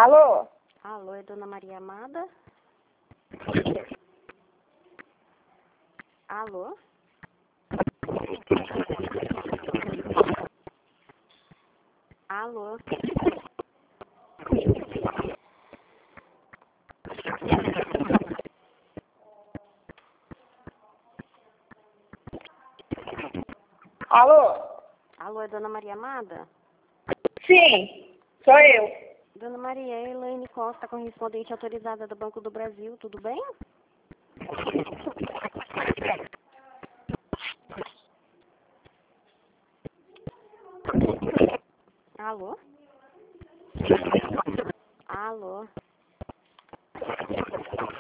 Alô? Alô, é Dona Maria Amada? Alô? Alô? Alô? Alô, é Dona Maria Amada? Sim, sou eu. Dona Maria, é Elaine Costa, correspondente autorizada do Banco do Brasil, tudo bem? Alô? Alô?